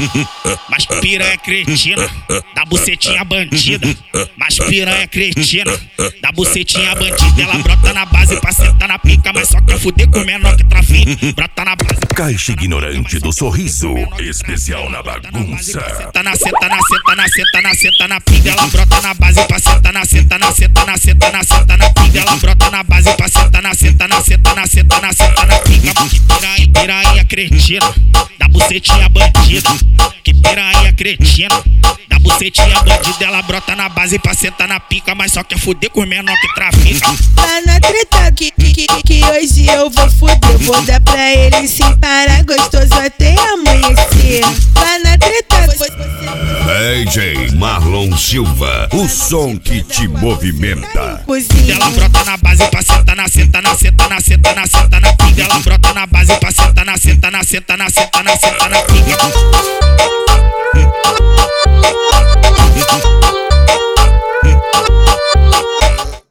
Mas piranha cretina, da bucetinha bandida. Mas piranha cretina, da bucetinha bandida. Ela brota na base pra sentar na pica, mas só quer fuder com o menor que trafica. Brota na base. Caixa ignorante do sorriso, especial na bagunça. Senta na pinga. Ela brota na base pra sentar na pinga. Ela brota na base pra sentar na pinga. Que piranha cretina, da bucetinha bandida. Que piranha cretina, da bucetinha bandida. Ela brota na base pra sentar na pica, mas só quer fuder com o menor que trafica. Tá na treta que hoje eu vou fuder. Vou dar pra ele sem parar, gostoso até amanhecer. Tá na treta DJ Marlon Silva, o som que te movimenta. Ela brota na base pra sentar na pinga. Ela brota na base pra sentar na pinga.